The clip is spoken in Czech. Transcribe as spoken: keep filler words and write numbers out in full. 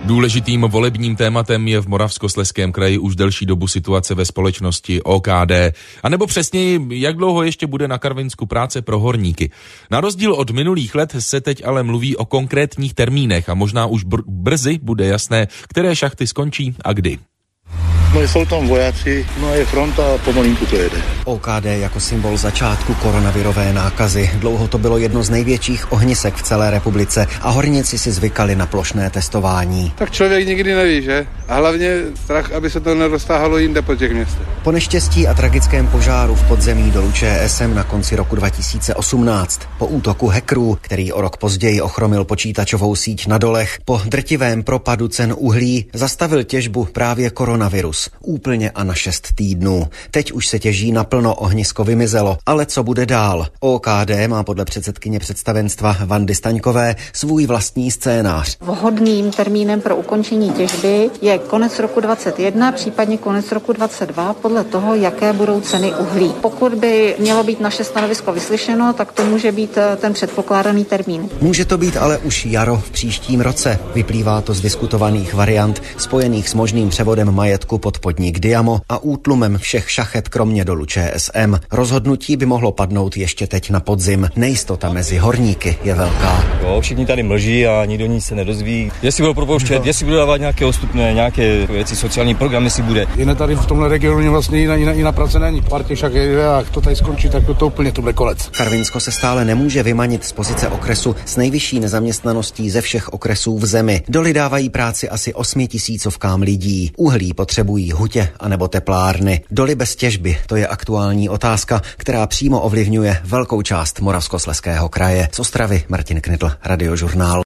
Důležitým volebním tématem je v Moravskoslezském kraji už delší dobu situace ve společnosti O K D. A nebo přesněji, jak dlouho ještě bude na Karvinsku práce pro horníky. Na rozdíl od minulých let se teď ale mluví o konkrétních termínech a možná už br- brzy bude jasné, které šachty skončí a kdy. No jsou tam vojáci, no je fronta a pomalinku to jede. O K D jako symbol začátku koronavirové nákazy. Dlouho to bylo jedno z největších ohnisek v celé republice a horníci si zvykali na plošné testování. Tak člověk nikdy neví, že? A hlavně strach, aby se to neroztáhalo jinde po těch městech. Po neštěstí a tragickém požáru v podzemí dolu Č S M na konci roku dva tisíce osmnáct, po útoku hackerů, který o rok později ochromil počítačovou síť na dolech, po drtivém propadu cen uhlí zastavil těžbu právě koronavirus. Úplně a na šest týdnů. Teď už se těží naplno, ohnisko vymizelo. Ale co bude dál? O K D má podle předsedkyně představenstva Vandy Staňkové svůj vlastní scénář. Vhodným termínem pro ukončení těžby je konec roku dvacet jedna, případně konec roku dvacet dva, podle toho, jaké budou ceny uhlí. Pokud by mělo být naše stanovisko vyslyšeno, tak to může být ten předpokládaný termín. Může to být ale už jaro v příštím roce. Vyplývá to z diskutovaných variant spojených s možným převodem majetku pod podnik Diamo a útlumem všech šachet kromě dolu Č S M. Rozhodnutí by mohlo padnout ještě teď na podzim. Nejistota mezi horníky je velká. Jo, všichni tady mlží a nikdo nic se nedozví. Jestli budou propouštět, jestli budou dávat nějaké odstupné, nějaké věci, sociální program, jestli bude. Jiné tady v tomhle regionu vlastně jiná, jiná, jiná práce není. Partě však je, a to tady skončí, tak to, to úplně to bude konec. Karvinsko se stále nemůže vymanit z pozice okresu s nejvyšší nezaměstnaností ze všech okresů v zemi. Doly dávají práci asi osmi tisícovkám lidí. Uhlí potřebují hutě anebo teplárny. Doly bez těžby, to je aktuální otázka, která přímo ovlivňuje velkou část Moravskoslezského kraje. Z Ostravy Martin Knitl, Radiožurnál.